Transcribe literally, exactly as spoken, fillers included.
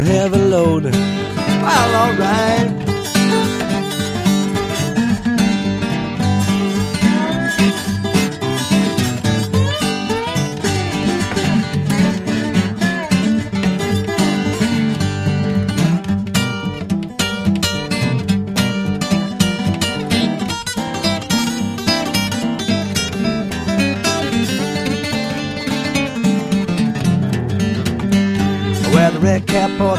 heavy load. Well, alright. Wear the red cap or